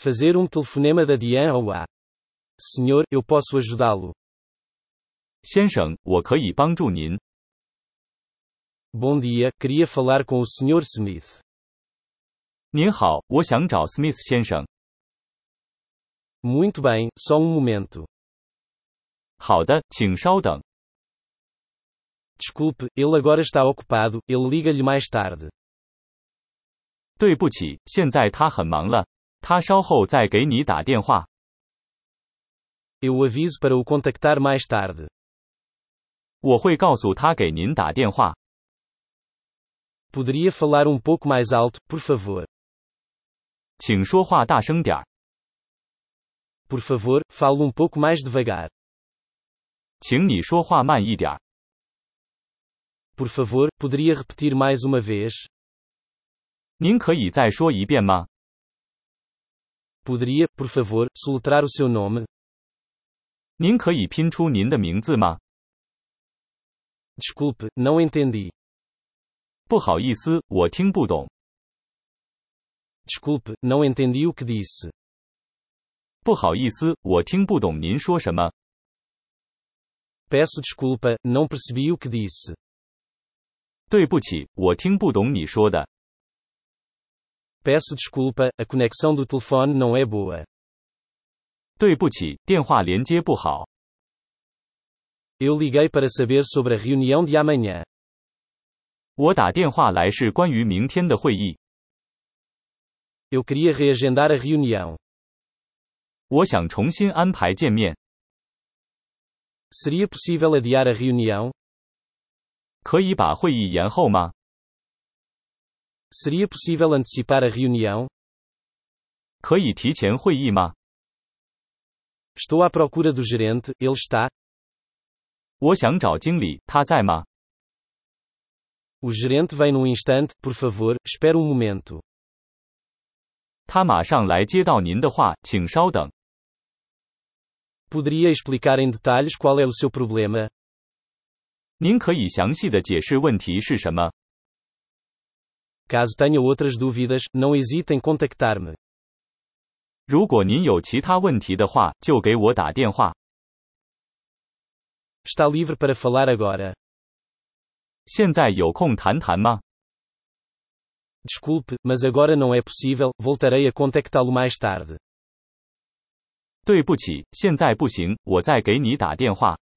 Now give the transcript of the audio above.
Fazer telefonema da Diane ou a. Senhor, eu posso ajudá-lo. 先生，我可以帮助您。 Bom dia, queria falar com o Sr. Smith. 您好，我想找 Smith 先生。 Muito bem, só momento. 好的，请稍等。 Desculpe, ele agora está ocupado, ele liga-lhe mais tarde. 对不起，现在他很忙了，他稍后再给你打电话。 Eu aviso para o contactar mais tarde. 我会告诉他给您打电话。 Poderia falar pouco mais alto, por favor? 请说话大声点儿。 Por favor, fale pouco mais devagar. 请你说话慢一点儿。 Por favor, poderia repetir mais uma vez? 您可以再说一遍吗？ Poderia, por favor, soletrar o seu nome? 您可以拼出您的名字吗？ Desculpe, não entendi. 不好意思，我听不懂。 Desculpe, não entendi o que disse. 不好意思，我听不懂您说什么。 Peço desculpa, não percebi o que disse. 对不起，我听不懂你说的。 Peço desculpa, a conexão do telefone não é boa. 对不起，电话连接不好。 Eu liguei para saber sobre a reunião de amanhã. 我打电话来是关于明天的会议。 Eu queria reagendar a reunião. 我想重新安排见面。 Seria possível adiar a reunião? 可以把会议延后吗？ Seria possível antecipar a reunião? 可以提前会议吗？ Estou à procura do gerente, ele está? 我想找经理，他在吗？ O gerente vem num instante, por favor, espere momento. 他马上来接到您的话，请稍等。 Poderia explicar em detalhes qual é o seu problema? 您可以详细的解释问题是什么？ Caso tenha outras dúvidas, não hesite em contactar-me. 如果您有其他问题的话，就给我打电话。 Está livre para falar agora. 现在有空谈谈吗？ Desculpe, mas agora não é possível, voltarei a contactá-lo mais tarde. 对不起，现在不行，我再给你打电话。